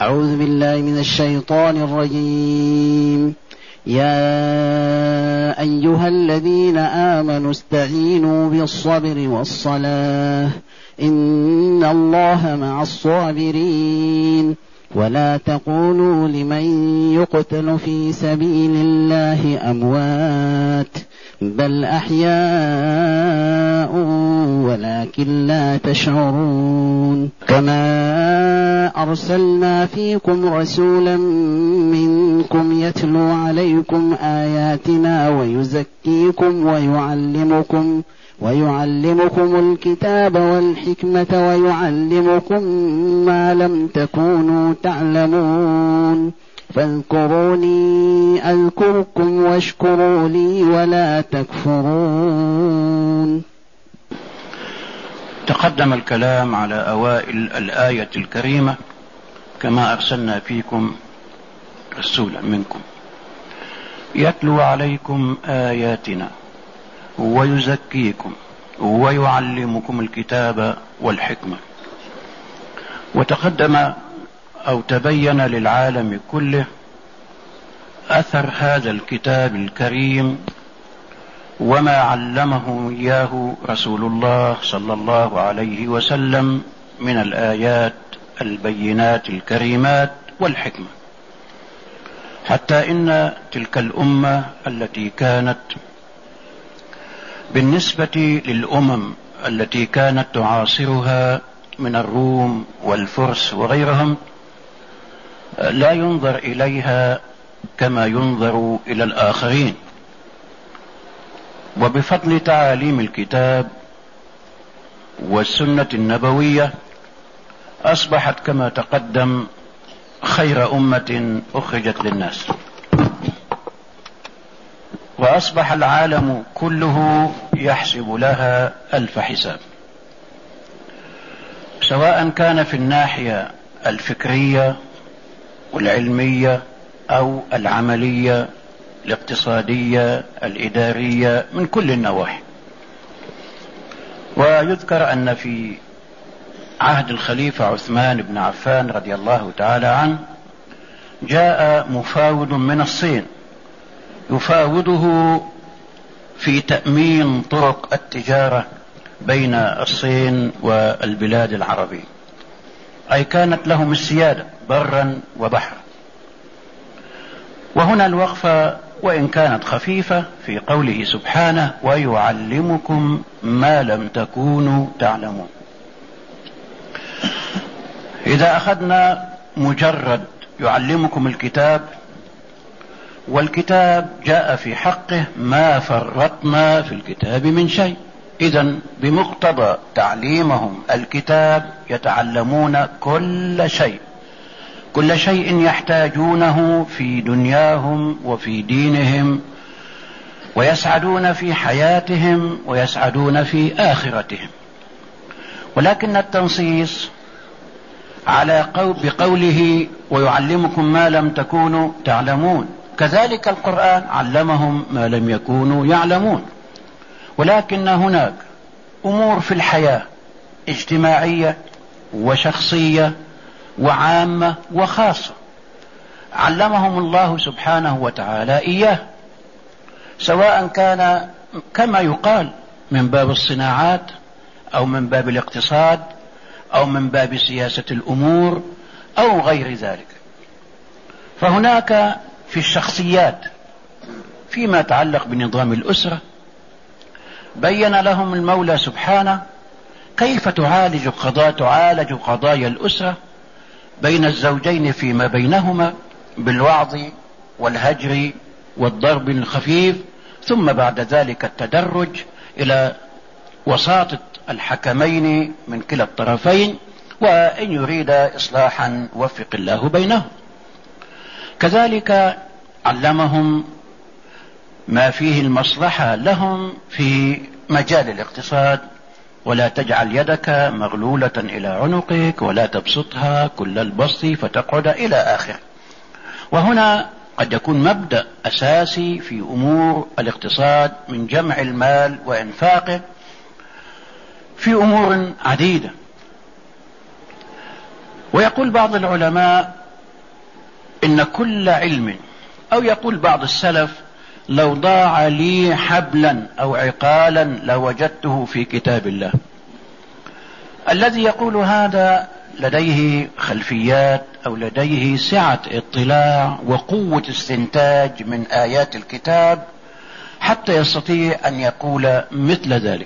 أعوذ بالله من الشيطان الرجيم. يا أيها الذين آمنوا استعينوا بالصبر والصلاة إن الله مع الصابرين ولا تقولوا لمن يقتل في سبيل الله أموات بل أحياء ولكن لا تشعرون. كما أرسلنا فيكم رسولا منكم يتلو عليكم آياتنا ويزكيكم ويعلمكم الكتاب والحكمة ويعلمكم ما لم تكونوا تعلمون فاذكروني أذكركم واشكروا لي ولا تكفرون. تقدم الكلام على أوائل الآية الكريمة كما أرسلنا فيكم رسولا منكم يتلو عليكم آياتنا ويزكيكم ويعلمكم الكتاب والحكمة. وتقدم أو تبين للعالم كله أثر هذا الكتاب الكريم وما علمه إياه رسول الله صلى الله عليه وسلم من الآيات البينات الكريمات والحكمة، حتى إن تلك الأمة التي كانت بالنسبة للأمم التي كانت تعاصرها من الروم والفرس وغيرهم لا ينظر إليها كما ينظر إلى الآخرين، وبفضل تعاليم الكتاب والسنة النبوية أصبحت كما تقدم خير أمة أخرجت للناس، وأصبح العالم كله يحسب لها ألف حساب، سواء كان في الناحية الفكرية والعلمية أو العملية الاقتصادية الإدارية من كل النواحي. ويذكر أن في عهد الخليفة عثمان بن عفان رضي الله تعالى عنه جاء مفاوض من الصين يفاوضه في تأمين طرق التجارة بين الصين والبلاد العربية، أي كانت لهم السيادة برا وبحرا. وهنا الوقفة وإن كانت خفيفة في قوله سبحانه ويعلمكم ما لم تكونوا تعلمون. إذا أخذنا مجرد يعلمكم الكتاب، والكتاب جاء في حقه ما فرطنا في الكتاب من شيء، إذن بمقتضى تعليمهم الكتاب يتعلمون كل شيء يحتاجونه في دنياهم وفي دينهم، ويسعدون في حياتهم ويسعدون في آخرتهم. ولكن التنصيص على بقوله ويعلمكم ما لم تكونوا تعلمون، كذلك القرآن علمهم ما لم يكونوا يعلمون، ولكن هناك أمور في الحياة اجتماعية وشخصية وعامة وخاصة علمهم الله سبحانه وتعالى إياه، سواء كان كما يقال من باب الصناعات أو من باب الاقتصاد أو من باب سياسة الأمور أو غير ذلك. فهناك في الشخصيات فيما يتعلق بنظام الأسرة بين لهم المولى سبحانه كيف تعالج قضايا الأسرة بين الزوجين فيما بينهما بالوعظ والهجر والضرب الخفيف، ثم بعد ذلك التدرج إلى وساطة الحكمين من كلا الطرفين، وإن يريد إصلاحا وفق الله بينهم. كذلك علمهم ما فيه المصلحة لهم في مجال الاقتصاد، ولا تجعل يدك مغلولة إلى عنقك ولا تبسطها كل البسط فتقعد إلى آخر. وهنا قد يكون مبدأ أساسي في أمور الاقتصاد من جمع المال وإنفاقه في أمور عديدة. ويقول بعض العلماء إن كل علم، أو يقول بعض السلف لو ضاع لي حبلا أو عقالا لوجدته في كتاب الله. الذي يقول هذا لديه خلفيات أو لديه سعة اطلاع وقوة استنتاج من آيات الكتاب حتى يستطيع أن يقول مثل ذلك.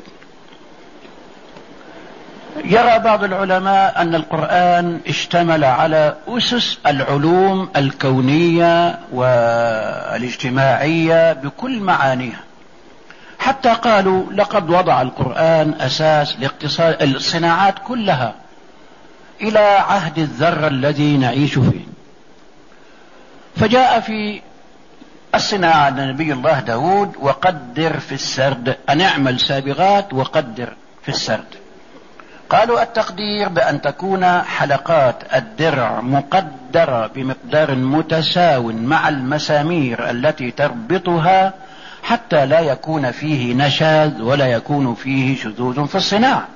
يرى بعض العلماء أن القرآن اشتمل على أسس العلوم الكونية والاجتماعية بكل معانيها، حتى قالوا لقد وضع القرآن أساس لاقتصاد الصناعات كلها إلى عهد الذرة الذي نعيش فيه. فجاء في الصناعة نبي الله داود وقدر في السرد، أن اعمل سابغات وقدر في السرد. قالوا التقدير بأن تكون حلقات الدرع مقدرة بمقدار متساو مع المسامير التي تربطها حتى لا يكون فيه نشاذ ولا يكون فيه شذوذ في الصناعة.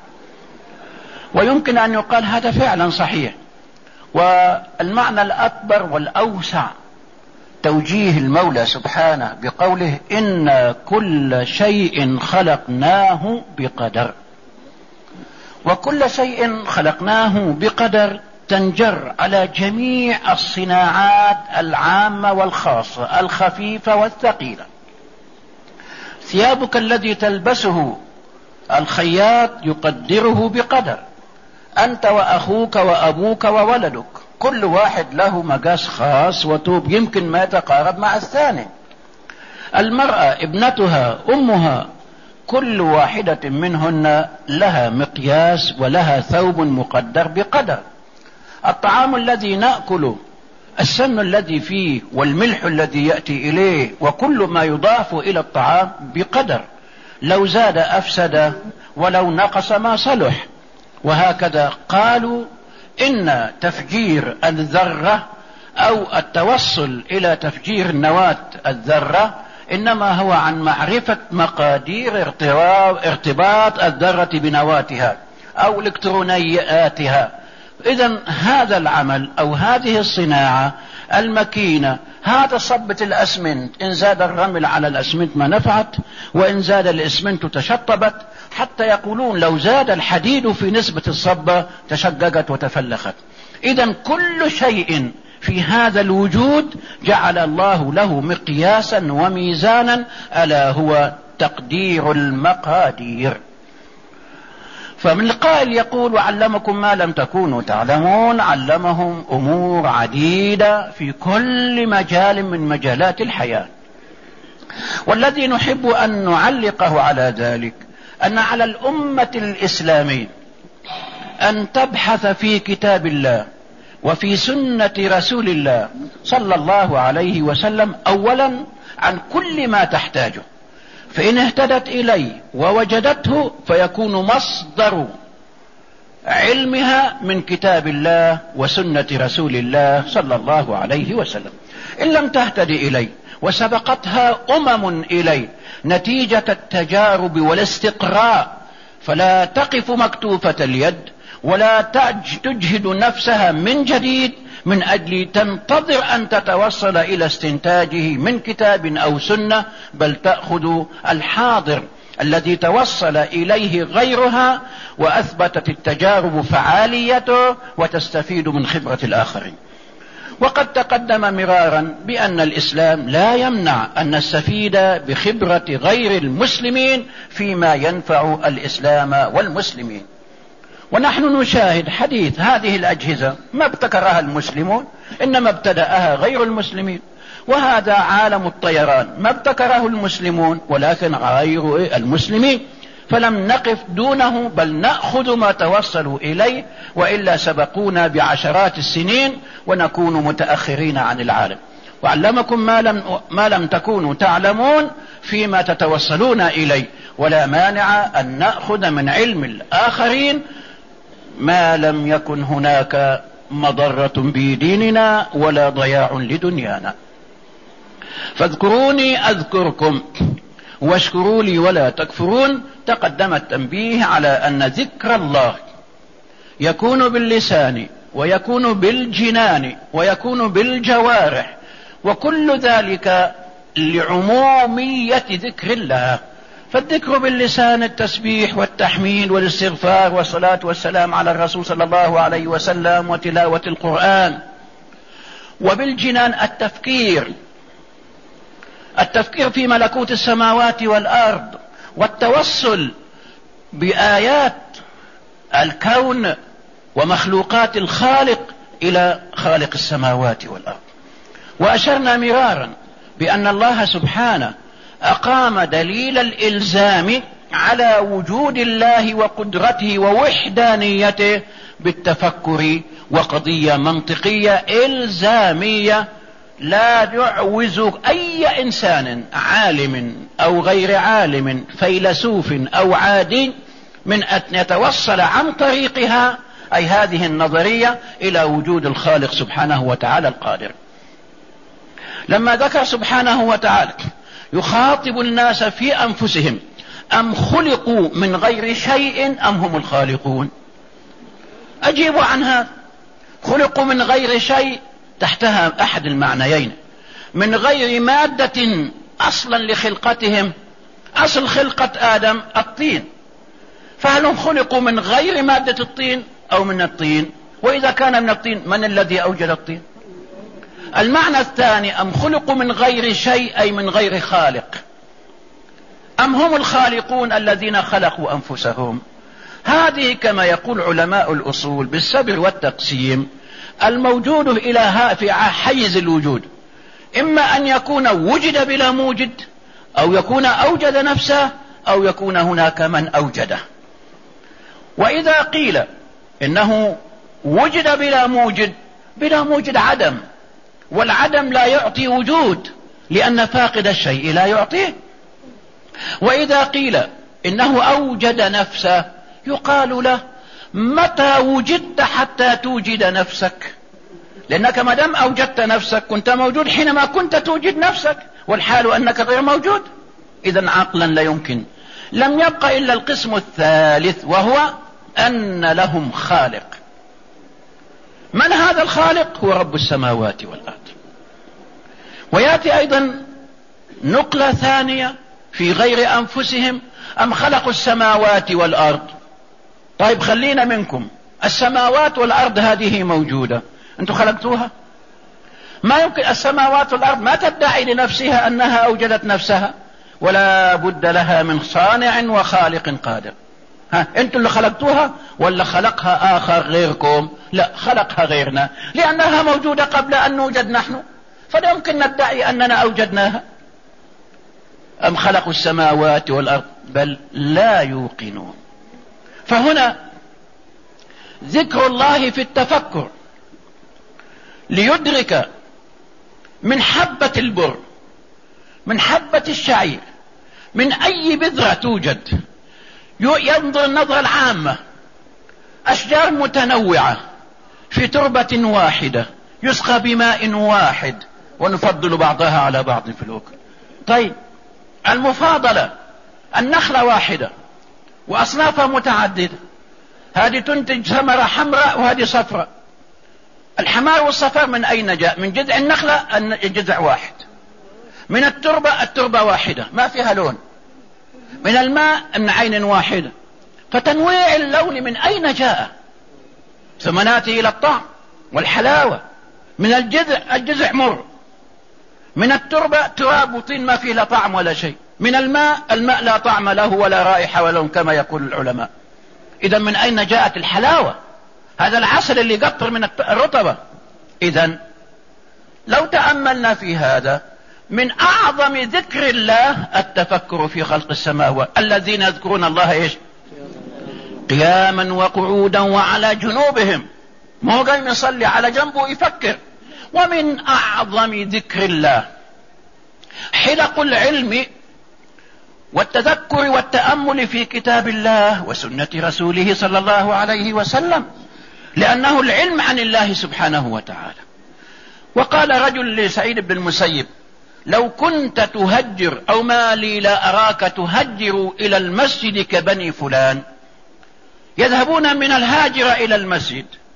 ويمكن أن يقال هذا فعلا صحيح. والمعنى الأكبر والأوسع توجيه المولى سبحانه بقوله إن كل شيء خلقناه بقدر. وكل شيء خلقناه بقدر تنجر على جميع الصناعات العامة والخاصة، الخفيفة والثقيلة. ثيابك الذي تلبسه الخياط يقدره بقدر، أنت وأخوك وأبوك وولدك كل واحد له مقاس خاص وطوب يمكن ما يتقارب مع الثاني. المرأة ابنتها أمها كل واحدة منهن لها مقياس ولها ثوب مقدر بقدر. الطعام الذي نأكله، السمن الذي فيه والملح الذي يأتي إليه وكل ما يضاف إلى الطعام بقدر، لو زاد أفسد ولو نقص ما صلح. وهكذا قالوا إن تفجير الذرة أو التوصل إلى تفجير نواة الذرة إنما هو عن معرفة مقادير ارتباط الذرة بنواتها أو إلكترونياتها. إذن هذا العمل أو هذه الصناعة المكينة، هذا صبة الأسمنت، إن زاد الرمل على الأسمنت ما نفعت، وإن زاد الأسمنت تشطبت، حتى يقولون لو زاد الحديد في نسبة الصبة تشققت وتفلخت. إذن كل شيء في هذا الوجود جعل الله له مقياسا وميزانا، ألا هو تقدير المقادير. فمن القائل يقول وعلمكم ما لم تكونوا تعلمون، علمهم أمور عديدة في كل مجال من مجالات الحياة. والذي نحب أن نعلقه على ذلك أن على الأمة الإسلامية أن تبحث في كتاب الله وفي سنة رسول الله صلى الله عليه وسلم أولا عن كل ما تحتاجه، فإن اهتدت إليه ووجدته فيكون مصدر علمها من كتاب الله وسنة رسول الله صلى الله عليه وسلم. إن لم تهتد إليه وسبقتها أمم إليه نتيجة التجارب والاستقراء، فلا تقف مكتوفة اليد ولا تجهد نفسها من جديد من أجل تنتظر أن تتوصل إلى استنتاجه من كتاب أو سنة، بل تأخذ الحاضر الذي توصل إليه غيرها وأثبتت التجارب فعاليته وتستفيد من خبرة الآخرين. وقد تقدم مرارا بأن الإسلام لا يمنع أن نستفيد بخبرة غير المسلمين فيما ينفع الإسلام والمسلمين. ونحن نشاهد حديث هذه الأجهزة ما ابتكرها المسلمون، إنما ابتدأها غير المسلمين. وهذا عالم الطيران ما ابتكره المسلمون ولكن غير المسلمين، فلم نقف دونه بل نأخذ ما توصلوا إليه، وإلا سبقونا بعشرات السنين ونكون متأخرين عن العالم. وعلمكم ما لم تكونوا تعلمون فيما تتوصلون إليه، ولا مانع أن نأخذ من علم الآخرين ما لم يكن هناك مضرة بديننا ولا ضياع لدنيانا. فاذكروني أذكركم واشكروا لي ولا تكفرون. تقدم التنبيه على أن ذكر الله يكون باللسان ويكون بالجنان ويكون بالجوارح، وكل ذلك لعمومية ذكر الله. فالذكر باللسان التسبيح والتحميد والاستغفار والصلاة والسلام على الرسول صلى الله عليه وسلم وتلاوة القرآن. وبالجنان التفكير في ملكوت السماوات والأرض، والتوصل بآيات الكون ومخلوقات الخالق إلى خالق السماوات والأرض. وأشرنا مرارا بأن الله سبحانه أقام دليل الإلزام على وجود الله وقدرته ووحدانيته بالتفكر، وقضية منطقية إلزامية لا يعوز أي إنسان عالم أو غير عالم، فيلسوف أو عادي، من أن يتوصل عن طريقها، أي هذه النظرية، إلى وجود الخالق سبحانه وتعالى القادر. لما ذكر سبحانه وتعالى يخاطب الناس في أنفسهم: أم خلقوا من غير شيء أم هم الخالقون؟ أجيبوا عن هذا. خلقوا من غير شيء تحتها أحد المعنيين: من غير مادة أصلا لخلقتهم. أصل خلقة آدم الطين، فهل هم خلقوا من غير مادة الطين أو من الطين؟ وإذا كان من الطين، من الذي أوجد الطين؟ المعنى الثاني: أم خلقوا من غير شيء، أي من غير خالق، أم هم الخالقون الذين خلقوا أنفسهم؟ هذه كما يقول علماء الأصول بالسبر والتقسيم الموجود إلى في حيز الوجود، إما أن يكون وجد بلا موجد، أو يكون أوجد نفسه، أو يكون هناك من أوجده. وإذا قيل إنه وجد بلا موجد، بلا موجد عدم، والعدم لا يعطي وجود، لأن فاقد الشيء لا يعطيه. وإذا قيل إنه أوجد نفسه، يقال له: متى وجدت حتى توجد نفسك؟ لأنك ما دام أوجدت نفسك كنت موجود حينما كنت توجد نفسك، والحال أنك غير موجود. إذن عقلا لا يمكن. لم يبقى إلا القسم الثالث، وهو أن لهم خالق. من هذا الخالق؟ هو رب السماوات والأرض. ويأتي أيضا نقلة ثانية في غير أنفسهم: أم خلقوا السماوات والأرض. طيب خلينا منكم، السماوات والأرض هذه موجودة، أنتم خلقتوها؟ ما يمكن. السماوات والأرض ما تدعي لنفسها أنها أوجدت نفسها، ولا بد لها من صانع وخالق قادر. أنتم اللي خلقتوها ولا خلقها آخر غيركم؟ لا، خلقها غيرنا، لأنها موجودة قبل أن نوجد نحن، فلا يمكن ندعي أننا أوجدناها. أم خلقوا السماوات والأرض بل لا يوقنون. فهنا ذكر الله في التفكر ليدرك من حبة البر، من حبة الشعير، من أي بذرة توجد، ينظر النظرة العامة: أشجار متنوعة في تربة واحدة يسقى بماء واحد، ونفضل بعضها على بعض في الأكل. طيب المفاضلة: النخلة واحدة وأصنافها متعددة، هذه تنتج ثمرة حمراء وهذه صفراء. الحمار والصفار من أين جاء؟ من جذع النخلة جذع واحد، من التربة واحدة ما فيها لون، من الماء من عين واحدة. فتنويع اللون من أين جاء؟ ثم ناتي إلى الطعم والحلاوة. من الجذع مر، من التربة تراب وطين ما فيه لا طعم ولا شيء، من الماء لا طعم له ولا رائحة ولا لون كما يقول العلماء. إذا من أين جاءت الحلاوة؟ هذا العسل اللي قطر من الرطبة. إذا لو تأملنا في هذا، من أعظم ذكر الله التفكر في خلق السماوات. الذين يذكرون الله إيش؟ قياما وقعودا وعلى جنوبهم. ما هو قايم يصلي على جنبه يفكر. ومن أعظم ذكر الله حلق العلم والتذكر والتأمل في كتاب الله وسنة رسوله صلى الله عليه وسلم، لأنه العلم عن الله سبحانه وتعالى. وقال رجل لسعيد بن المسيب: لو كنت تهجر أو ما لي لا أراك تهجر إلى المسجد كبني فلان. يذهبون من الهاجر إلى المسجد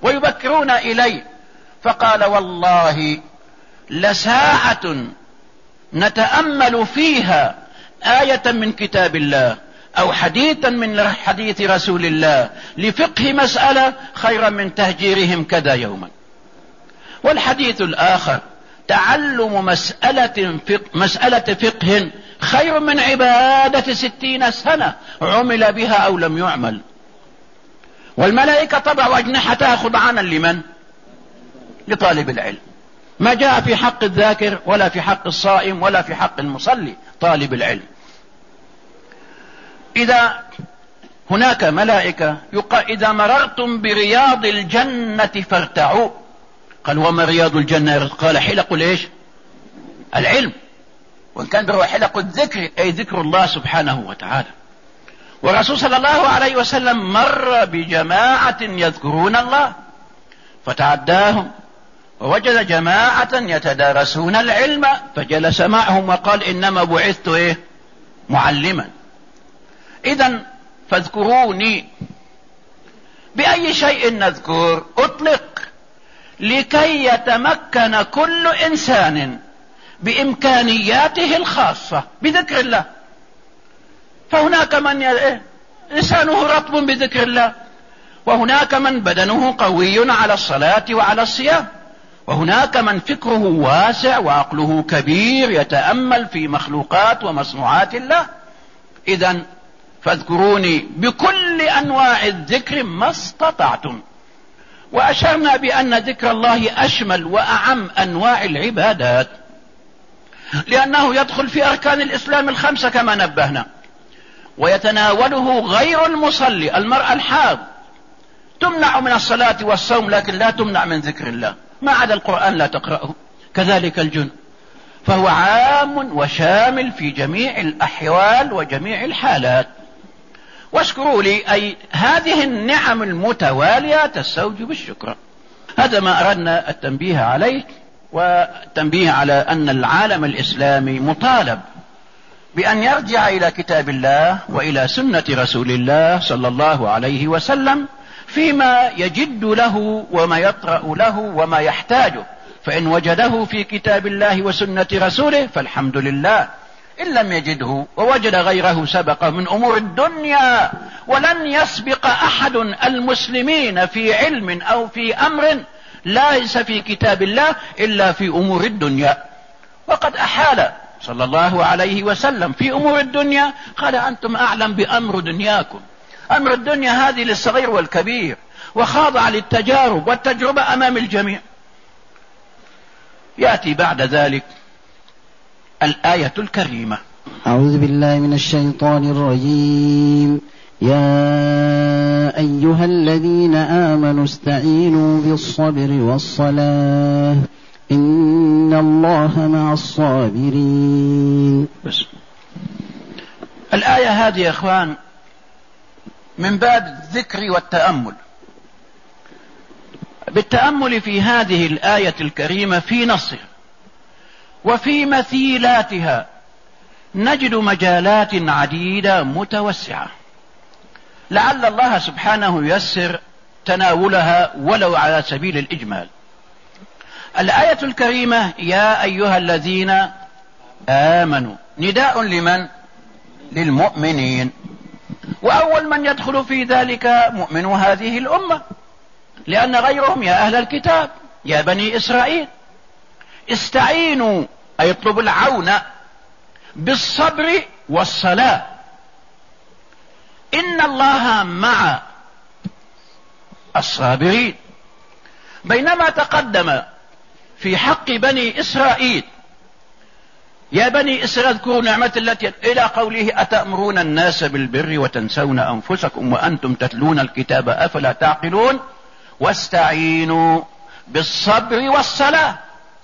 ويبكرون إليه. فقال والله لساعة نتأمل فيها آية من كتاب الله أو حديثا من حديث رسول الله لفقه مسألة خيرا من كذا يوما. والحديث الآخر تعلم مسألة فقه خير من عبادة 60 سنة عمل بها أو لم يعمل. والملائكة تضع أجنحتها خضعانا لمن؟ لطالب العلم. ما جاء في حق الذاكر ولا في حق الصائم ولا في حق المصلي، طالب العلم. إذا هناك ملائكة إذا مررتم برياض الجنة فارتعوا. قال وما رياض الجنة؟ قال حلق ليش؟ العلم. وإن كان هو حلق الذكر أي ذكر الله سبحانه وتعالى. والرسول صلى الله عليه وسلم مر بجماعة يذكرون الله فتعداهم ووجد جماعة يتدارسون العلم فجلس معهم وقال إنما بعثت معلما. إذن فاذكروني. بأي شيء نذكر؟ أطلق لكي يتمكن كل إنسان بإمكانياته الخاصة بذكر الله. فهناك من لسانه رطب بذكر الله، وهناك من بدنه قوي على الصلاة وعلى الصيام، وهناك من فكره واسع وعقله كبير يتأمل في مخلوقات ومصنوعات الله. إذن فاذكروني بكل أنواع الذكر ما استطعتم. وأشرنا بأن ذكر الله أشمل وأعم أنواع العبادات، لأنه يدخل في أركان الإسلام 5 كما نبهنا، ويتناوله غير المصلي. المرأة الحاض تمنع من الصلاة والصوم لكن لا تمنع من ذكر الله، ما عدا القرآن لا تقرأه. كذلك الجنب، فهو عام وشامل في جميع الأحوال وجميع الحالات. واشكروا لي أي هذه النعم المتوالية تستوجب الشكر. هذا ما أردنا التنبيه عليه، والتنبيه على أن العالم الإسلامي مطالب بأن يرجع إلى كتاب الله وإلى سنة رسول الله صلى الله عليه وسلم فيما يجد له وما يطرأ له وما يحتاجه. فإن وجده في كتاب الله وسنة رسوله فالحمد لله، إن لم يجده ووجد غيره سبق من أمور الدنيا. ولن يسبق أحد المسلمين في علم أو في أمر ليس في كتاب الله إلا في أمور الدنيا. وقد أحال صلى الله عليه وسلم في أمور الدنيا، قال أنتم أعلم بأمر دنياكم. أمر الدنيا هذه للصغير والكبير، وخاضع للتجارب والتجربة أمام الجميع. يأتي بعد ذلك الآية الكريمة. أعوذ بالله من الشيطان الرجيم. يا أيها الذين آمنوا استعينوا بالصبر والصلاة إن الله مع الصابرين. بس الآية هذه يا إخوان من باب الذكر والتأمل. بالتأمل في هذه الآية الكريمة في نصها وفي مثيلاتها نجد مجالات عديدة متوسعة، لعل الله سبحانه ييسر تناولها ولو على سبيل الإجمال. الآية الكريمة يا أيها الذين آمنوا نداء لمن؟ للمؤمنين. وأول من يدخل في ذلك مؤمن هذه الأمة، لأن غيرهم يا أهل الكتاب يا بني إسرائيل استعينوا أي اطلبوا العون بالصبر والصلاة إن الله مع الصابرين. بينما تقدم في حق بني إسرائيل يا بني إسرائيل اذكروا نعمة التي إلى قوله أتأمرون الناس بالبر وتنسون أنفسكم وأنتم تتلون الكتاب أفلا تعقلون واستعينوا بالصبر والصلاة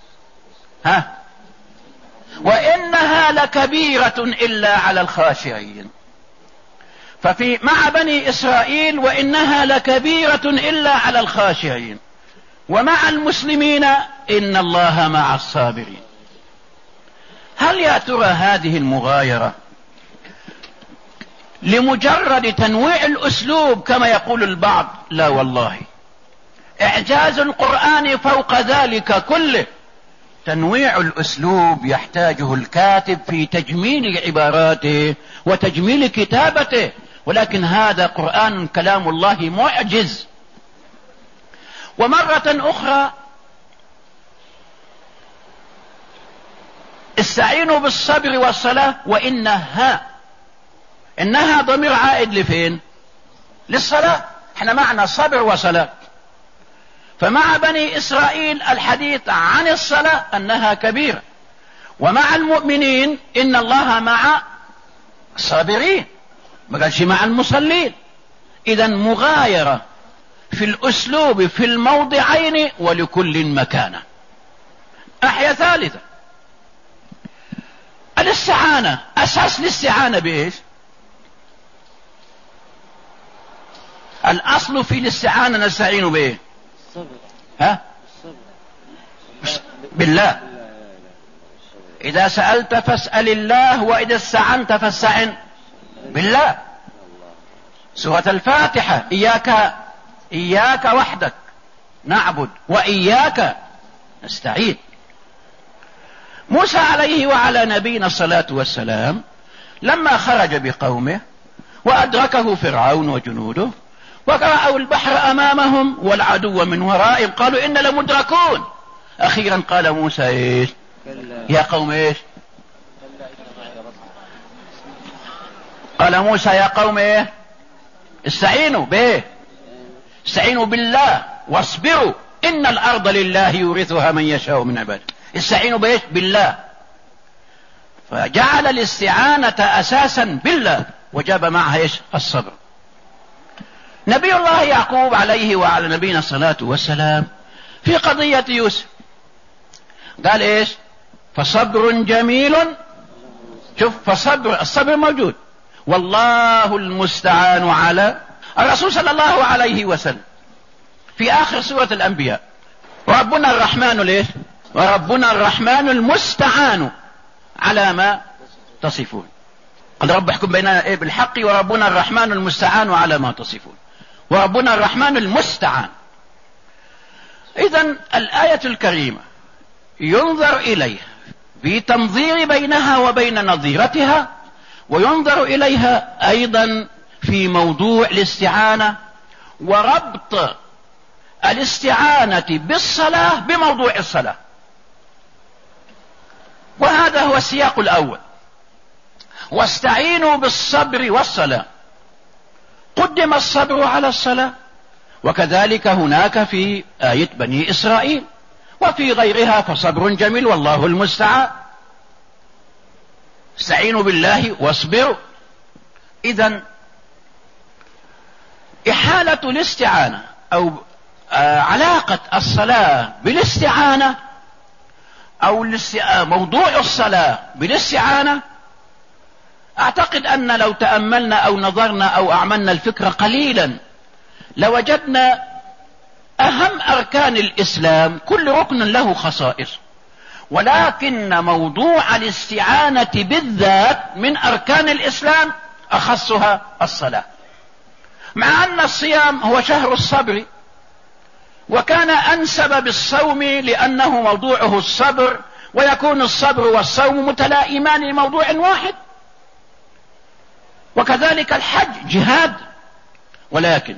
وإنها لكبيرة إلا على الخاشعين. ففي مع بني إسرائيل وإنها لكبيرة إلا على الخاشعين، ومع المسلمين إن الله مع الصابرين. هل يا ترى هذه المغايرة لمجرد تنويع الأسلوب كما يقول البعض؟ لا والله، إعجاز القرآن فوق ذلك كله. تنويع الأسلوب يحتاجه الكاتب في تجميل عباراته وتجميل كتابته، ولكن هذا قرآن كلام الله معجز. ومرة أخرى استعينوا بالصبر والصلاة، وإنها ضمير عائد لفين؟ للصلاة. احنا معنا صبر وصلاة. فمع بني إسرائيل الحديث عن الصلاة أنها كبيرة، ومع المؤمنين إن الله مع الصابرين، ما قالش مع المصلين. إذا مغايرة في الأسلوب في الموضعين ولكل مكانة. أحيا ثالثة، الاستعانة. أساس الاستعانة بإيش؟ الأصل في الاستعانة نستعين بإيه؟ ها؟ بالله. إذا سألت فاسأل الله، وإذا استعنت فاستعن بالله. سورة الفاتحة إياك وحدك نعبد وإياك نستعين. موسى عليه وعلى نبينا الصلاة والسلام لما خرج بقومه وأدركه فرعون وجنوده ورأوا البحر أمامهم والعدو من ورائهم قالوا إن لمدركون. أخيرا قال موسى إيش؟ يا قوم إيش؟ قال موسى يا قوم إيه؟ استعينوا به، استعينوا بالله واصبروا إن الأرض لله يورثها من يشاء من عباده. استعينوا بإيش؟ بالله. فجعل الاستعانة أساسا بالله وجاب معها إيش؟ الصبر. نبي الله يعقوب عليه وعلى نبينا الصلاة والسلام في قضية يوسف قال إيش؟ فصبر جميل. شوف، الصبر موجود. والله المستعان على الرسول صلى الله عليه وسلم في آخر سورة الأنبياء وربنا الرحمن ليش؟ وربنا الرحمن المستعان على ما تصفون. قال رب احكم بيننا إيه؟ بالحق، وربنا الرحمن المستعان على ما تصفون. وربنا الرحمن المستعان. إذن الآية الكريمة ينظر إليها بتنظير بينها وبين نظيرتها، وينظر إليها أيضا في موضوع الاستعانة وربط الاستعانة بالصلاة بموضوع الصلاة. وهذا هو السياق الأول، واستعينوا بالصبر والصلاة. قدم الصبر على الصلاة، وكذلك هناك في آية بني إسرائيل وفي غيرها فصبر جميل والله المستعان. استعينوا بالله واصبروا. إذن إحالة الاستعانة أو علاقة الصلاة بالاستعانة أو موضوع الصلاة بالاستعانة، أعتقد أن لو تأملنا أو نظرنا أو أعملنا الفكرة قليلا لوجدنا أهم أركان الإسلام كل ركن له خصائص، ولكن موضوع الاستعانة بالذات من أركان الإسلام أخصها الصلاة، مع أن الصيام هو شهر الصبر وكان أنسب بالصوم لأنه موضوعه الصبر، ويكون الصبر والصوم متلائمان لموضوع واحد. وكذلك الحج جهاد، ولكن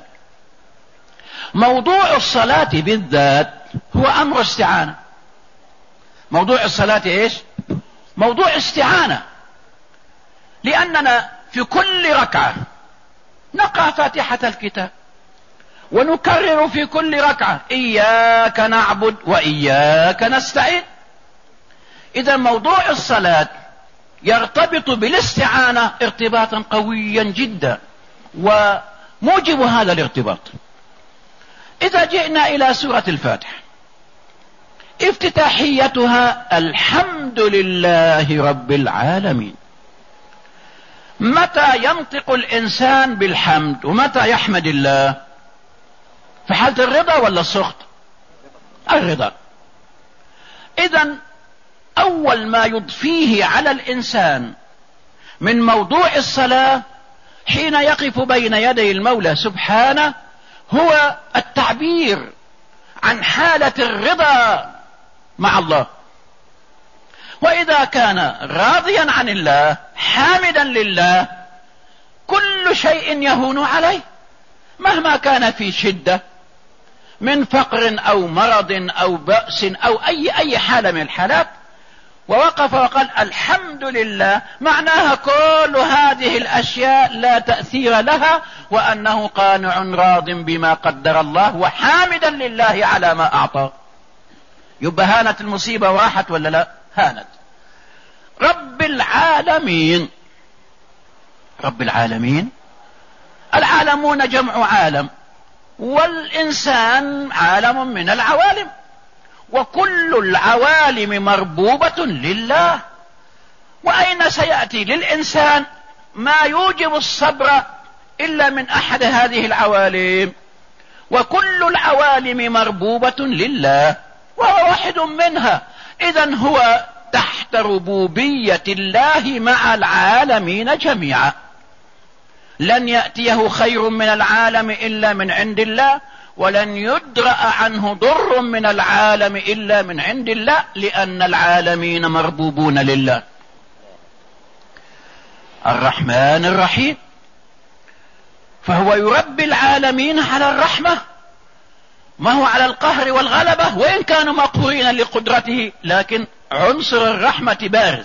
موضوع الصلاة بالذات هو أمر استعانة. موضوع الصلاة إيش؟ موضوع استعانة، لأننا في كل ركعة نقرأ فاتحة الكتاب ونكرر في كل ركعة إياك نعبد وإياك نستعين. إذا موضوع الصلاة يرتبط بالاستعانة ارتباطا قويا جدا، وموجب هذا الارتباط إذا جئنا إلى سورة الفاتحة افتتاحيتها الحمد لله رب العالمين. متى ينطق الإنسان بالحمد ومتى يحمد الله؟ في حالة الرضا ولا السخط؟ الرضا. إذن أول ما يضفيه على الإنسان من موضوع الصلاة حين يقف بين يدي المولى سبحانه هو التعبير عن حالة الرضا مع الله. وإذا كان راضيا عن الله حامدا لله كل شيء يهون عليه، مهما كان في شدة من فقر أو مرض أو بأس أو أي حالة من الحالات، ووقف وقال الحمد لله، معناها كل هذه الأشياء لا تأثير لها، وأنه قانع راض بما قدر الله وحامدا لله على ما أعطى. يبقى هانت المصيبة وراحت ولا لا؟ هانت. رب العالمين، رب العالمين، العالمون جمع عالم، والإنسان عالم من العوالم، وكل العوالم مربوبة لله. وأين سيأتي للإنسان ما يوجب الصبر إلا من أحد هذه العوالم؟ وكل العوالم مربوبة لله وهو واحد منها، إذن هو تحت ربوبية الله مع العالمين جميعا. لن يأتيه خير من العالم إلا من عند الله، ولن يدرأ عنه ضر من العالم إلا من عند الله، لأن العالمين مربوبون لله. الرحمن الرحيم، فهو يربي العالمين على الرحمة، ما هو على القهر والغلبة، وإن كانوا مقهورين لقدرته، لكن عنصر الرحمة بارز.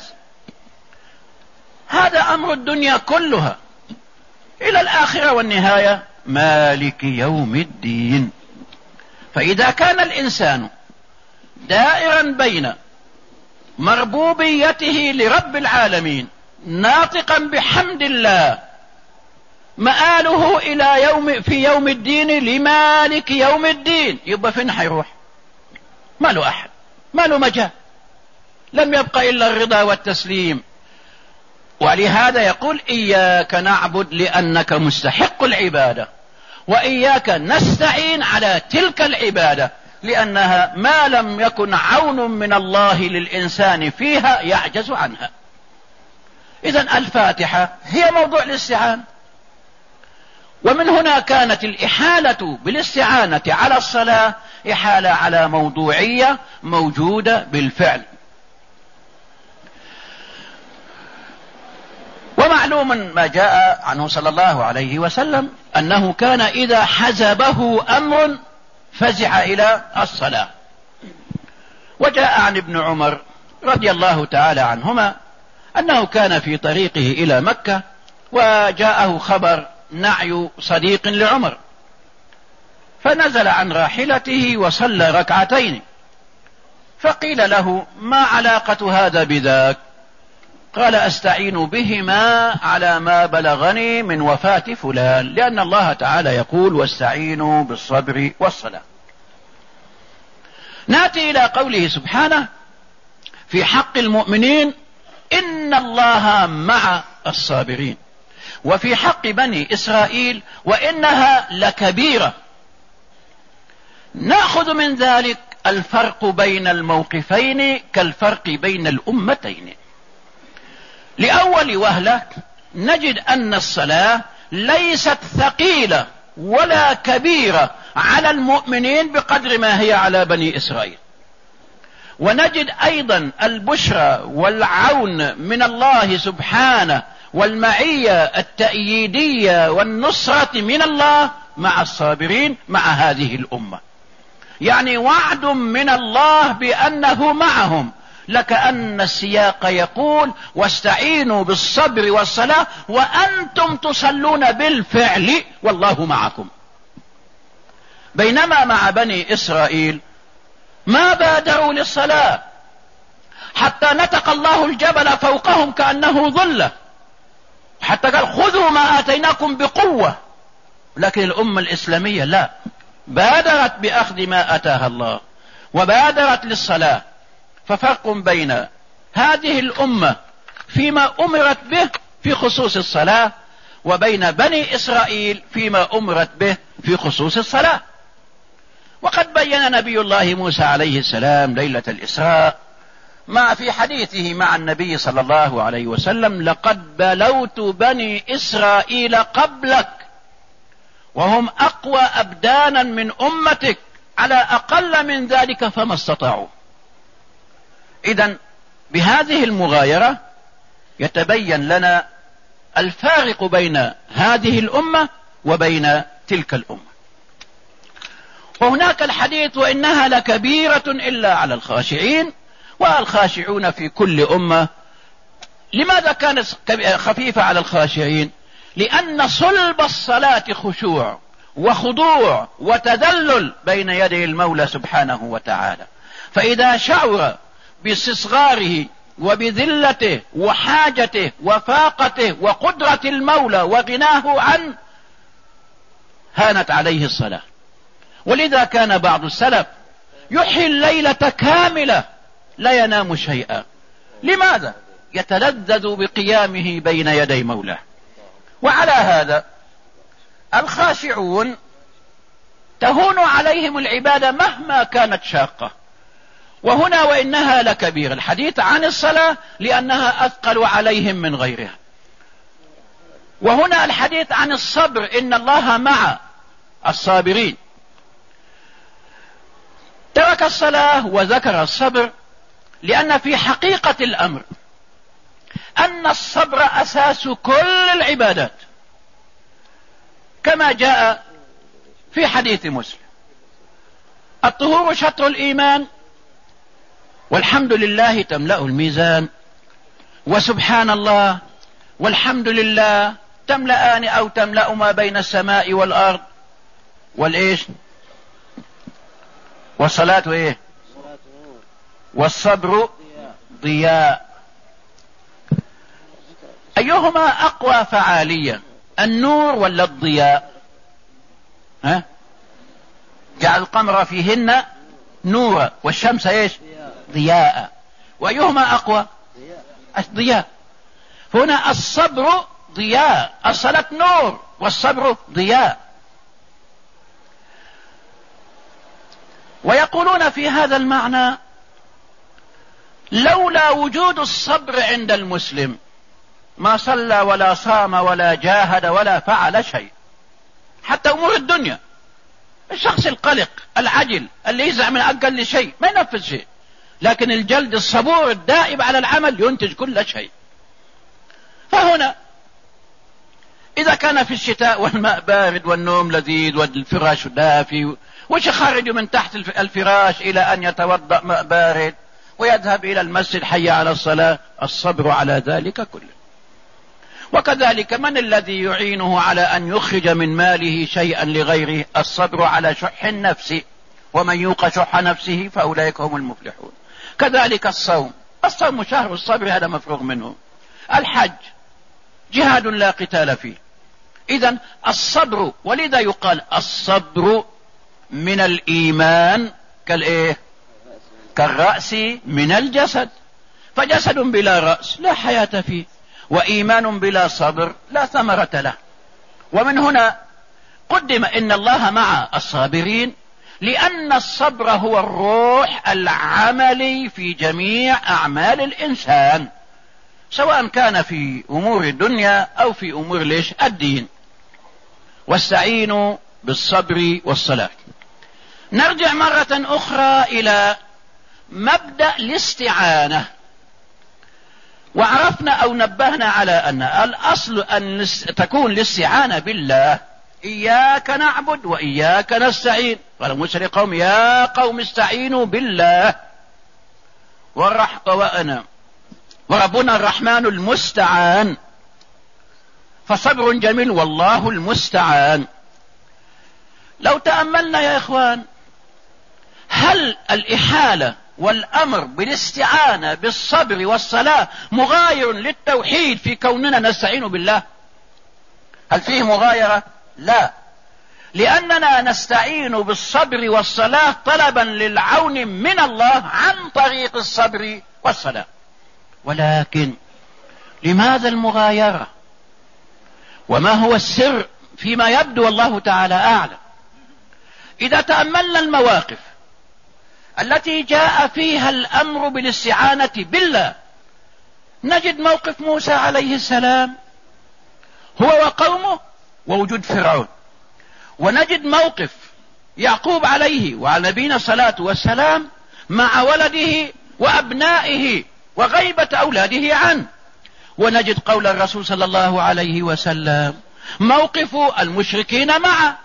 هذا أمر الدنيا كلها إلى الآخرة والنهاية، مالك يوم الدين. فإذا كان الإنسان دائرا بين مربوبيته لرب العالمين ناطقا بحمد الله، مآله إلى في يوم الدين لمالك يوم الدين، يبقى فين حيروح؟ ما له أحد، ما له مجال، لم يبقى إلا الرضا والتسليم. ولهذا يقول إياك نعبد لأنك مستحق العبادة، وإياك نستعين على تلك العبادة، لأنها ما لم يكن عون من الله للإنسان فيها يعجز عنها. إذن الفاتحة هي موضوع الاستعانة، ومن هنا كانت الإحالة بالاستعانة على الصلاة إحالة على موضوعية موجودة بالفعل. ومعلوم ما جاء عنه صلى الله عليه وسلم أنه كان إذا حزبه أمر فزع إلى الصلاة. وجاء عن ابن عمر رضي الله تعالى عنهما أنه كان في طريقه إلى مكة، وجاءه خبر نعي صديق لعمر، فنزل عن راحلته وصلى ركعتين، فقيل له ما علاقة هذا بذاك؟ قال أستعين بهما على ما بلغني من وفاة فلان، لأن الله تعالى يقول واستعينوا بالصبر والصلاة. نأتي إلى قوله سبحانه في حق المؤمنين إن الله مع الصابرين، وفي حق بني إسرائيل وإنها لكبيرة. نأخذ من ذلك الفرق بين الموقفين كالفرق بين الأمتين. لأول وهلة نجد أن الصلاة ليست ثقيلة ولا كبيرة على المؤمنين بقدر ما هي على بني إسرائيل. ونجد أيضا البشرى والعون من الله سبحانه والمعية التأييدية والنصرة من الله مع الصابرين مع هذه الأمة، يعني وعد من الله بأنه معهم، لكأن السياق يقول واستعينوا بالصبر والصلاة وأنتم تصلون بالفعل والله معكم. بينما مع بني إسرائيل ما بادروا للصلاة حتى نتق الله الجبل فوقهم كأنه ظلة، حتى قال خذوا ما آتيناكم بقوة. لكن الأمة الإسلامية لا، بادرت بأخذ ما أتاها الله وبادرت للصلاة. ففرق بين هذه الأمة فيما أمرت به في خصوص الصلاة، وبين بني إسرائيل فيما أمرت به في خصوص الصلاة. وقد بين نبي الله موسى عليه السلام ليلة الإسراء ما في حديثه مع النبي صلى الله عليه وسلم لقد بلوت بني إسرائيل قبلك وهم أقوى أبدانا من أمتك على أقل من ذلك فما استطاعوا. إذن بهذه المغايرة يتبين لنا الفارق بين هذه الأمة وبين تلك الأمة. وهناك الحديث وإنها لكبيرة إلا على الخاشعين، والخاشعون في كل أمة. لماذا كانت خفيفة على الخاشعين؟ لأن صلب الصلاة خشوع وخضوع وتذلل بين يدي المولى سبحانه وتعالى، فإذا شعر باستصغاره وبذلته وحاجته وفاقته وقدرة المولى وغناه عنه هانت عليه الصلاة. ولذا كان بعض السلف يحيي الليلة كاملة لا ينام شيئا. لماذا؟ يتلذذ بقيامه بين يدي مولاه. وعلى هذا الخاشعون تهون عليهم العبادة مهما كانت شاقة. وهنا وإنها لكبير الحديث عن الصلاة لأنها أثقل عليهم من غيرها. وهنا الحديث عن الصبر، إن الله مع الصابرين. ترك الصلاة وذكر الصبر لأن في حقيقة الأمر أن الصبر أساس كل العبادات، كما جاء في حديث مسلم: الطهور شطر الإيمان، والحمد لله تملأ الميزان، وسبحان الله والحمد لله تملأان أو تملأ ما بين السماء والأرض، والإيش؟ والصلاة إيه؟ والصبر ضياء. أيهما أقوى فعالية، النور ولا الضياء؟ جعل القمر فيهن نورا والشمس إيش؟ ضياء. وأيهما أقوى؟ الضياء. هنا الصبر ضياء، الصلاة نور والصبر ضياء. ويقولون في هذا المعنى: لولا وجود الصبر عند المسلم ما صلى ولا صام ولا جاهد ولا فعل شيء، حتى أمور الدنيا. الشخص القلق العجل اللي يزعم من أقل شيء ما ينفذ شيء، لكن الجلد الصبور الدائب على العمل ينتج كل شيء. فهنا إذا كان في الشتاء والماء بارد والنوم لذيذ والفراش دافي، وش خرج من تحت الفراش إلى أن يتوضأ ماء بارد ويذهب إلى المسجد حي على الصلاة؟ الصبر على ذلك كله. وكذلك من الذي يعينه على أن يخرج من ماله شيئا لغيره؟ الصبر على شح النفس، ومن يوق شح نفسه فأولئك هم المفلحون. كذلك الصوم شهر الصبر، هذا مفروغ منه. الحج جهاد لا قتال فيه. إذن الصبر، ولذا يقال الصبر من الإيمان كالرأس من الجسد، فجسد بلا رأس لا حياة فيه، وإيمان بلا صبر لا ثمرة له. ومن هنا قدم إن الله مع الصابرين، لأن الصبر هو الروح العملي في جميع أعمال الإنسان، سواء كان في أمور الدنيا أو في أمور الدين. واستعينوا بالصبر والصلاة. نرجع مرة أخرى إلى مبدأ الاستعانة، وعرفنا أو نبهنا على أن الأصل أن تكون الاستعانة بالله. إياك نعبد وإياك نستعين. قال موسى لقوم: يا قوم استعينوا بالله وربنا الرحمن المستعان. فصبر جميل والله المستعان. لو تأملنا يا إخوان، هل الإحالة والأمر بالاستعانة بالصبر والصلاة مغاير للتوحيد في كوننا نستعين بالله؟ هل فيه مغايرة؟ لا، لأننا نستعين بالصبر والصلاة طلبا للعون من الله عن طريق الصبر والصلاة. ولكن لماذا المغايرة؟ وما هو السر فيما يبدو والله تعالى أعلم؟ إذا تأملنا المواقف التي جاء فيها الأمر بالاستعانة بالله، نجد موقف موسى عليه السلام هو وقومه ووجود فرعون، ونجد موقف يعقوب عليه وعلى نبينا الصلاة والسلام مع ولده وأبنائه وغيبة أولاده عنه. ونجد قول الرسول صلى الله عليه وسلم موقف المشركين معه،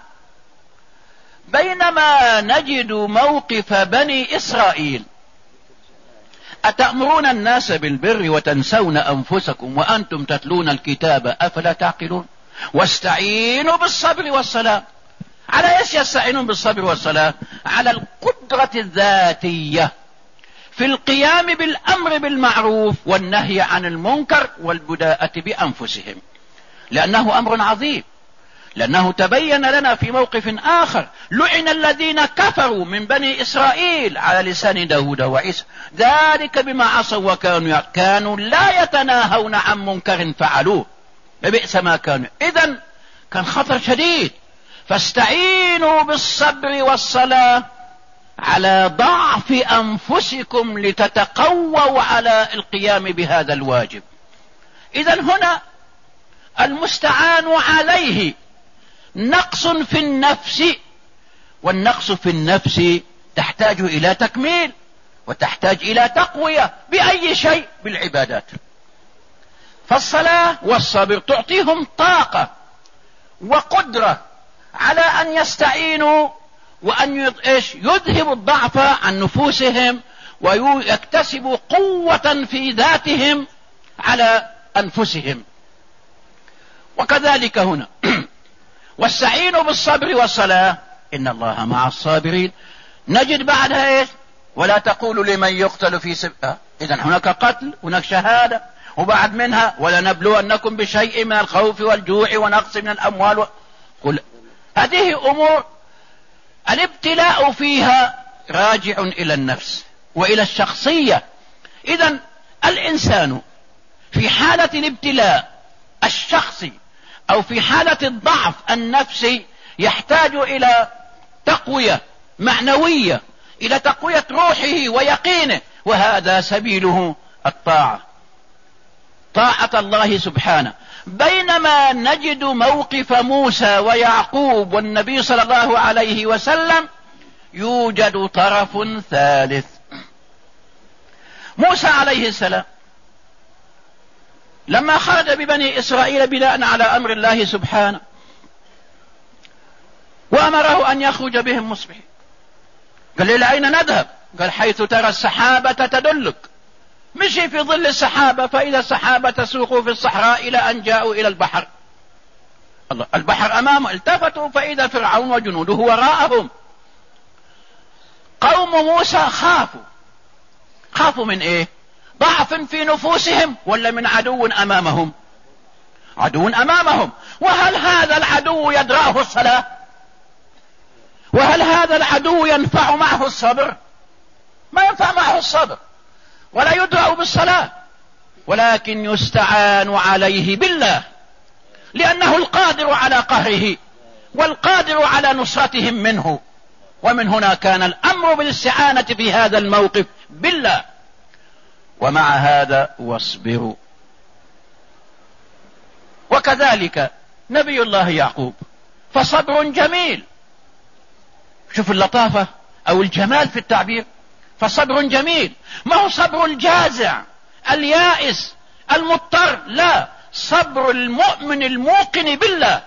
بينما نجد موقف بني إسرائيل: أتأمرون الناس بالبر وتنسون أنفسكم وأنتم تتلون الكتاب أفلا تعقلون واستعينوا بالصبر والصلاة. على ايش يستعينون بالصبر والصلاة؟ على القدرة الذاتية في القيام بالأمر بالمعروف والنهي عن المنكر والبداءة بأنفسهم، لأنه أمر عظيم. لأنه تبين لنا في موقف آخر: لعن الذين كفروا من بني إسرائيل على لسان داود وعيسى ذلك بما عصوا كانوا لا يتناهون عن منكر فعلوه بئس ما كانوا. إذن كان خطر شديد. فاستعينوا بالصبر والصلاة على ضعف أنفسكم لتتقووا على القيام بهذا الواجب. إذن هنا المستعان عليه نقص في النفس، والنقص في النفس تحتاج إلى تكميل وتحتاج إلى تقوية بأي شيء؟ بالعبادات. فالصلاة والصبر تعطيهم طاقة وقدرة على أن يستعينوا وأن يذهبوا الضعف عن نفوسهم ويكتسبوا قوة في ذاتهم على أنفسهم. وكذلك هنا واستعينوا بالصبر والصلاة إن الله مع الصابرين. نجد بعدها إيش؟ ولا تقولوا لمن يقتل في سبيل. إذن هناك قتل، هناك شهادة، وبعد منها ولنبلونكم بشيء من الخوف والجوع ونقص من الأموال قل هذه أمور الابتلاء فيها راجع إلى النفس وإلى الشخصية. إذن الإنسان في حالة الابتلاء الشخصي أو في حالة الضعف النفسي يحتاج إلى تقوية معنوية، إلى تقوية روحه ويقينه، وهذا سبيله الطاعة، طاعة الله سبحانه. بينما نجد موقف موسى ويعقوب والنبي صلى الله عليه وسلم يوجد طرف ثالث. موسى عليه السلام لما خرج ببني إسرائيل بناء على أمر الله سبحانه وأمره أن يخرج بهم مصبحين، قال إلى أين نذهب؟ قال حيث ترى السحابة تدلك. مشي في ظل السحابة فإذا السحابة تسوق في الصحراء إلى أن جاءوا إلى البحر. الله، البحر أمامه، التفتوا فإذا فرعون وجنوده وراءهم. قوم موسى خافوا من إيه؟ ضعف في نفوسهم ولا من عدو أمامهم؟ عدو أمامهم. وهل هذا العدو يدرأه الصلاة؟ وهل هذا العدو ينفع معه الصبر؟ ما ينفع معه الصبر ولا يدرأ بالصلاة، ولكن يستعان عليه بالله، لأنه القادر على قهره والقادر على نصرتهم منه. ومن هنا كان الأمر بالاستعانة في هذا الموقف بالله. ومع هذا واصبروا. وكذلك نبي الله يعقوب فصبر جميل. شوف اللطافة أو الجمال في التعبير، فصبر جميل. ما هو صبر الجازع اليائس المضطر، لا، صبر المؤمن الموقن بالله.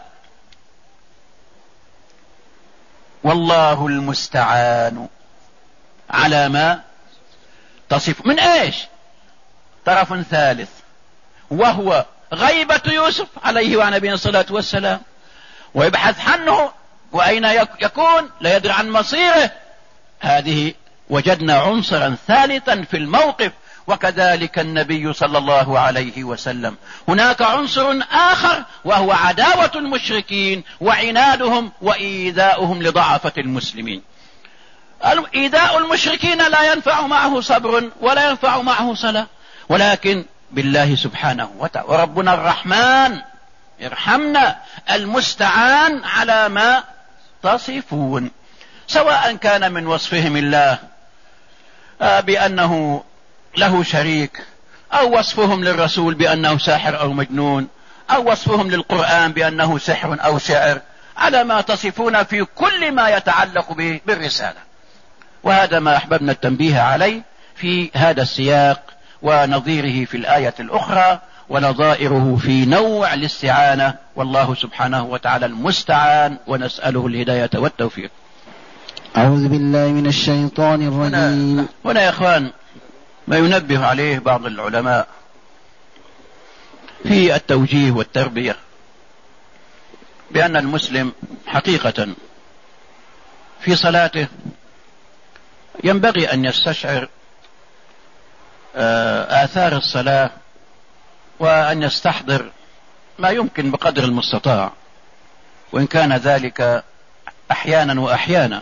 والله المستعان على ما تصف. من ايش؟ طرف ثالث وهو غيبة يوسف عليه وعلى نبينا الصلاة والسلام، ويبحث عنه وأين يكون، لا يدري عن مصيره. هذه وجدنا عنصرا ثالثا في الموقف. وكذلك النبي صلى الله عليه وسلم هناك عنصر آخر وهو عداوة المشركين وعنادهم وإيذاؤهم لضعفة المسلمين. إيذاء المشركين لا ينفع معه صبر ولا ينفع معه صلاة، ولكن بالله سبحانه وتعالى. وربنا الرحمن ارحمنا المستعان على ما تصفون، سواء كان من وصفهم الله بأنه له شريك، أو وصفهم للرسول بأنه ساحر أو مجنون، أو وصفهم للقرآن بأنه سحر أو شعر، على ما تصفون في كل ما يتعلق بالرسالة. وهذا ما أحببنا التنبيه عليه في هذا السياق، ونظيره في الآية الأخرى، ونظائره في نوع الاستعانة. والله سبحانه وتعالى المستعان، ونسأله الهداية والتوفيق. أعوذ بالله من الشيطان الرجيم. هنا يا إخوان ما ينبه عليه بعض العلماء في التوجيه والتربية، بأن المسلم حقيقة في صلاته ينبغي أن يستشعر آثار الصلاة، وأن يستحضر ما يمكن بقدر المستطاع، وإن كان ذلك أحيانا وأحيانا.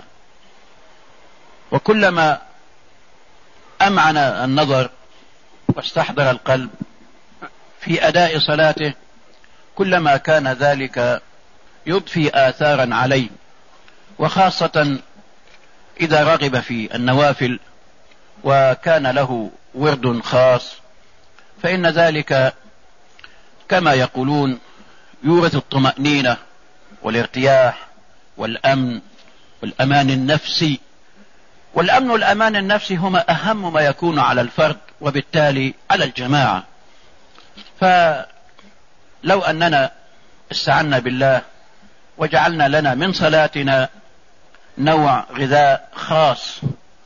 وكلما أمعن النظر واستحضر القلب في أداء صلاته، كلما كان ذلك يضفي آثارا عليه، وخاصة إذا رغب في النوافل وكان له ورد خاص، فإن ذلك كما يقولون يورث الطمأنينة والارتياح والأمن والأمان النفسي. والأمن والأمان النفسي هما أهم ما يكون على الفرد، وبالتالي على الجماعة. فلو أننا استعنا بالله وجعلنا لنا من صلاتنا نوع غذاء خاص،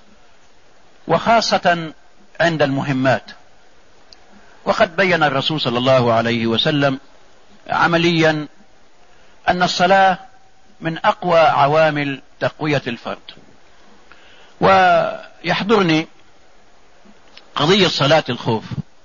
وخاصة عند المهمات. وقد بين الرسول صلى الله عليه وسلم عمليا أن الصلاة من أقوى عوامل تقوية الفرد. ويحضرني قضية صلاة الخوف.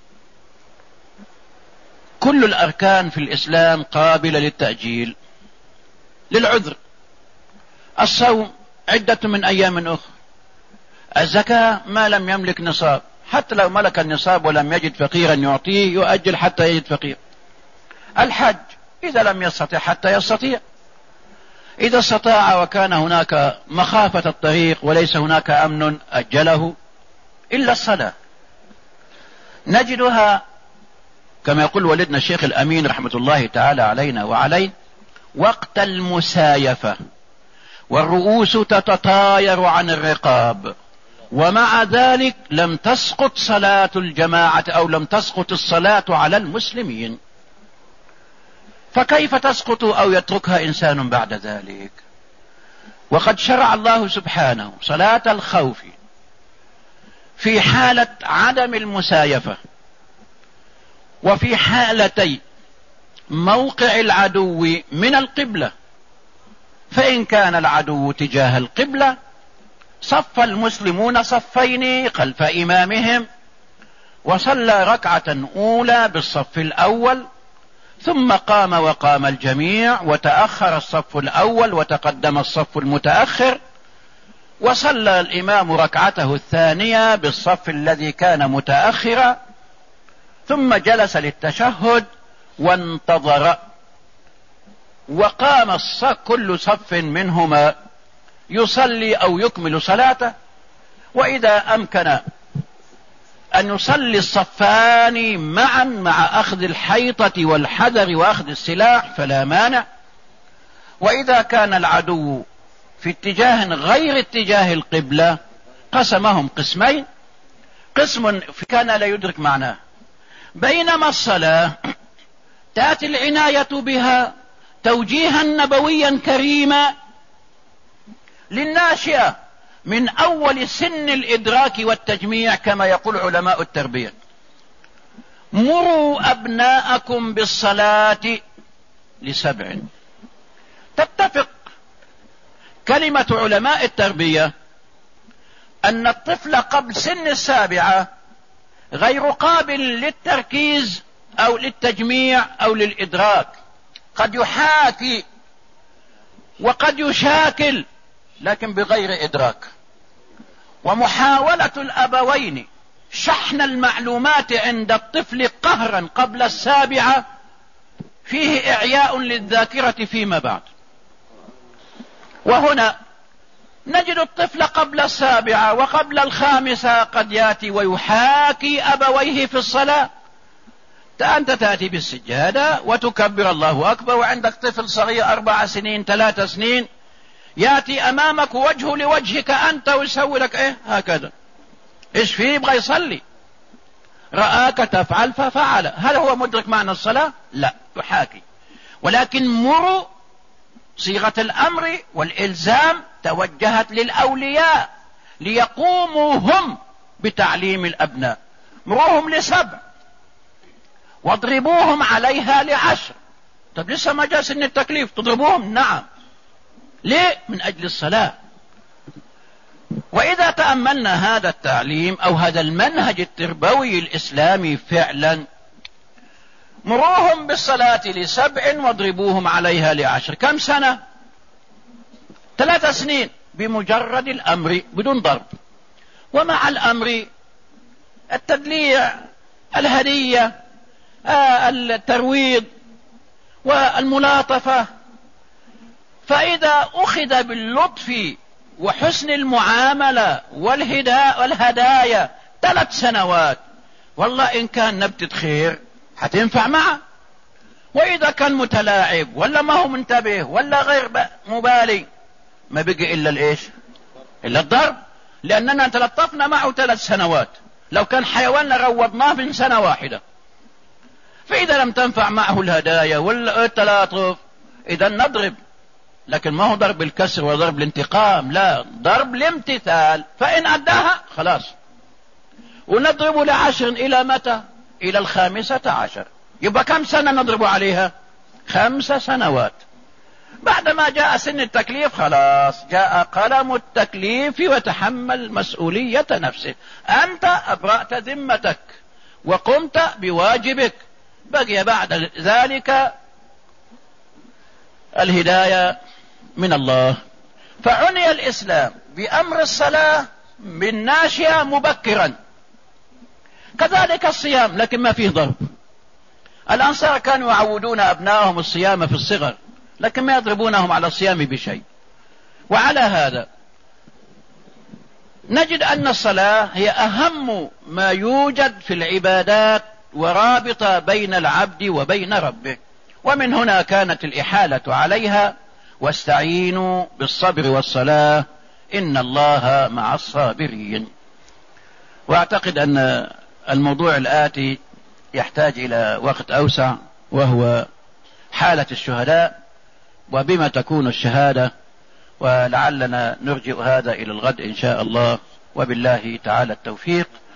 كل الأركان في الإسلام قابلة للتأجيل للعذر. الصوم عدة من أيام أخرى. الزكاة ما لم يملك نصاب، حتى لو ملك النصاب ولم يجد فقيرا يعطيه يؤجل حتى يجد فقير. الحج إذا لم يستطع حتى يستطيع. إذا استطاع وكان هناك مخافة الطريق وليس هناك أمن أجله. إلا الصلاة نجدها كما يقول والدنا الشيخ الأمين رحمة الله تعالى علينا وعليه: وقت المسايفة والرؤوس تتطاير عن الرقاب، ومع ذلك لم تسقط صلاة الجماعة أو لم تسقط الصلاة على المسلمين. فكيف تسقط أو يتركها إنسان بعد ذلك؟ وقد شرع الله سبحانه صلاة الخوف في حالة عدم المسايفة، وفي حالتي موقع العدو من القبلة. فإن كان العدو تجاه القبلة صف المسلمون صفين خلف إمامهم، وصلى ركعة أولى بالصف الأول، ثم قام وقام الجميع، وتأخر الصف الأول وتقدم الصف المتأخر، وصلى الإمام ركعته الثانية بالصف الذي كان متأخرا، ثم جلس للتشهد وانتظر، وقام كل صف منهما يصلي أو يكمل صلاته. وإذا أمكن أن يصلي الصفان معا مع أخذ الحيطة والحذر وأخذ السلاح فلا مانع. وإذا كان العدو في اتجاه غير اتجاه القبلة قسمهم قسمين: قسم كان لا يدرك معناه، بينما الصلاة تأتي العناية بها توجيها نبويا كريما للناشئة من أول سن الإدراك والتجميع، كما يقول علماء التربية: مروا أبناءكم بالصلاة ل7. تتفق كلمة علماء التربية أن الطفل قبل سن 7 غير قابل للتركيز أو للتجميع أو للإدراك. قد يحاكي وقد يشاكل لكن بغير إدراك. ومحاولة الأبوين شحن المعلومات عند الطفل قهرا قبل 7 فيه إعياء للذاكرة فيما بعد. وهنا نجد الطفل قبل 7 وقبل 5 قد يأتي ويحاكي أبويه في الصلاة، أنت تأتي بالسجادة وتكبر الله أكبر، وعندك طفل صغير 4 سنين 3 سنين يأتي أمامك وجهه لوجهك أنت ويسوي لك إيه هكذا، إيش فيه؟ يبغى يصلي، رآك تفعل ففعل. هل هو مدرك معنى الصلاة؟ لا، يحاكي. ولكن مروا صيغة الأمر والإلزام توجهت للأولياء ليقوموا هم بتعليم الأبناء. مروهم ل7 واضربوهم عليها ل10. طب لسه ما جاء سن التكليف تضربوهم؟ نعم. ليه؟ من أجل الصلاة. وإذا تأملنا هذا التعليم أو هذا المنهج التربوي الإسلامي فعلا، مروهم بالصلاة ل7 واضربوهم عليها ل10. كم سنة؟ 3 سنين بمجرد الأمر بدون ضرب. ومع الأمر التدليع، الهدية، الترويض والملاطفة. فإذا أخذ باللطف وحسن المعاملة والهدايا 3 سنوات، والله إن كان نبتة خير حتنفع معه. وإذا كان متلاعب ولا ما هو منتبه ولا غير مبالي، ما بقي إلا الإيش؟ إلا الضرب، لأننا تلطفنا معه 3 سنوات. لو كان حيوان لروضناه في سنة واحدة. فإذا لم تنفع معه الهدايا والتلاطف إذا نضرب، لكن ما هو ضرب الكسر وضرب الانتقام، لا، ضرب الامتثال. فإن أداها خلاص. ونضرب ل10 إلى متى؟ إلى 15. يبقى كم سنة نضرب عليها؟ 5 سنوات. بعدما جاء سن التكليف خلاص جاء قلم التكليف وتحمل مسؤولية نفسه. أنت أبرأت ذمتك وقمت بواجبك، بقي بعد ذلك الهداية من الله. فعني الإسلام بأمر الصلاة بالناشئة مبكرا. كذلك الصيام، لكن ما فيه ضرب. الأنصار كانوا يعودون أبنائهم الصيام في الصغر، لكن ما يضربونهم على الصيام بشيء. وعلى هذا نجد أن الصلاة هي أهم ما يوجد في العبادات ورابطة بين العبد وبين ربه. ومن هنا كانت الإحالة عليها: واستعينوا بالصبر والصلاة إن الله مع الصابرين. وأعتقد أن الموضوع الآتي يحتاج إلى وقت أوسع، وهو حالة الشهداء وبما تكون الشهادة، ولعلنا نرجع هذا إلى الغد إن شاء الله. وبالله تعالى التوفيق.